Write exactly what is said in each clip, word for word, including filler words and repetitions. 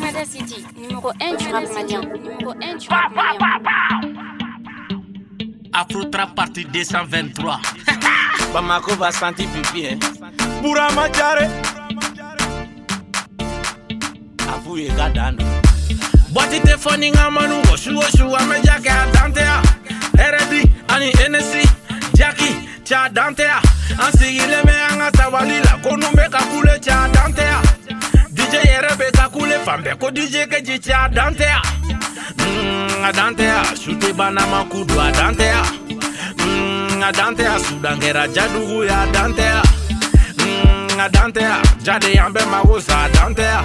Canada City, numéro un du rap malien. Numéro un du rap malien. Afro Trap partie deux cent vingt-trois. Bamako va sentir pipi, hein. Bourama Diaré. Afu ye gadano. Boîte téléphone ngamanu oshu oshu amejake adantea. Eredi ani N C Jackie cha dantea. Ansigile me anga tawalila konumbe kakule cha dantea. D J Erebe kakule fambe ko D J keji cha dantea. Mm, adantea shute banama kudu adantea. Mm, adantea sudangera jadugu ya adantea. Mm, adantea jade yambe mawosa adantea.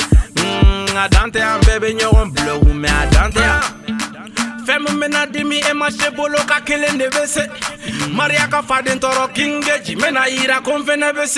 Mm, adantea mbebe nyon blow me adantea. Femme mena dimi e mache bolo ka kele nevese. Maria ka faden toro kingeji mena ira konvene bese.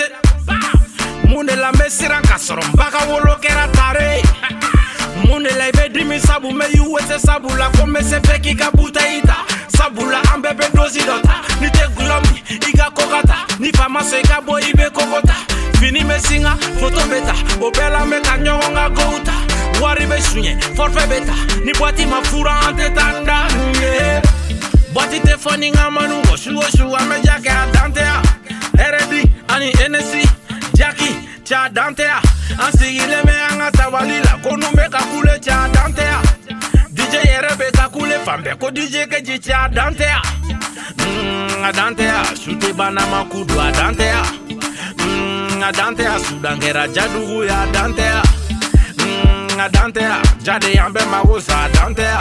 Mune la mesira ka sorom baka wolo kera tare. Mune la ibe dimi sabu me yuwese sabu la kome se feki ka butaita. Sabu la ambebe dozi dota. Ni te glomi iga kokata. Ni fama se ka bo ibe kokota. Fini me singa foto beta. Obela me kanyonga gouta. Waribe sunye forfait beta. Ni boati mafura ante tanda. Yeah. Boati te foni ngamanu oshu oshu amejake adantea. Eredi ani N C Jackie cha dantea. Ansigile me anga tawalila konumbe kakule cha dantea. D J Erebe kakule fambe ko D J keji cha dantea. Mm, adantea shute banama kudu adantea. Mm, adantea sudangera jadugu ya adantea. Mm, adantea jade yambe mawosa adantea.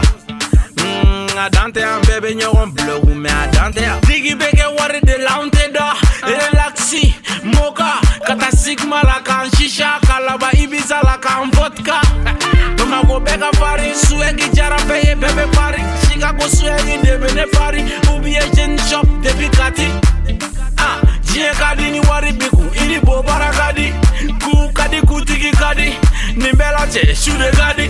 Mm, adantea mbebe nyon blow me adantea. Digi beke wari de launte da. Relaxi moka kata sigma la kan shisha kalaba ibiza la kan vodka. Toma go beka fari suegi jara peye bebe fari. Chicago suegi de bene fari. Ubi agent shop de bikati. Ah, jie kadi ni wari biku ili bo barakadi. Ku kadi kutiki kadi. Nimbela che shude kadi.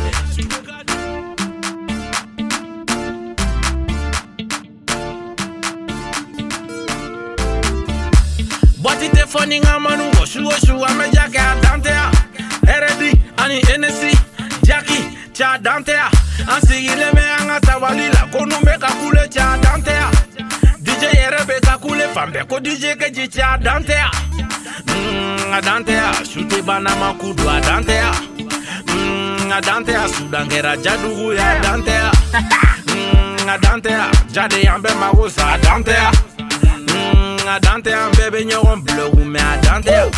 Boîte téléphone ngamanu oshu oshu amejake adantea. Eredi ani N C Jackie cha dantea. Ansigile me anga tawalila konumbe kakule cha dantea. D J Erebe kakule fambe ko D J keji cha dantea. Mm, adantea shute banama kudu adantea. Mm, adantea sudangera jadugu ya adantea. Mm, adantea jade yambe mawosa adantea. Mm, adantea mbebe nyon blow me adantea.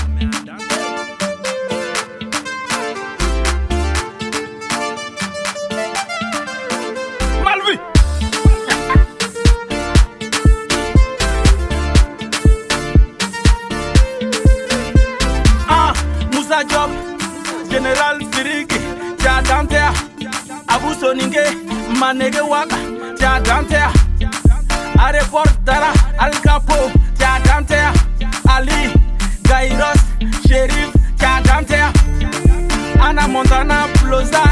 Malvi. Ah, Musa Job, General Firiki, cha dantea. Abu Soninge, manege waka, cha dantea. Airport Dara, Al Capo, cha dantea. Ali, Gairos, Sheriff, cha dantea. Anna Montana, Ploza,